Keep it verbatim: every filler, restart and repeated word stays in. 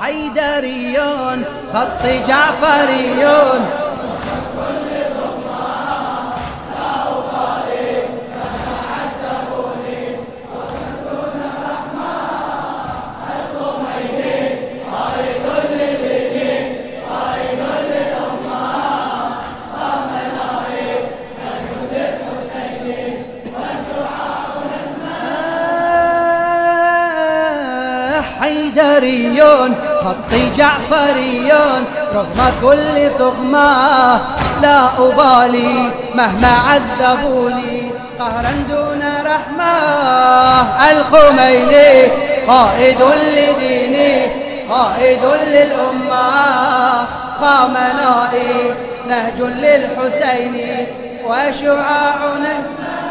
حيدريون خط جعفريون. حيدريون خط جعفريون رغم كل طغماه لا أبالي مهما عذبوني قهرا دون رحمة. الخميني قائد لديني قائد للأمة خامنائي نهج للحسين وشعاعنا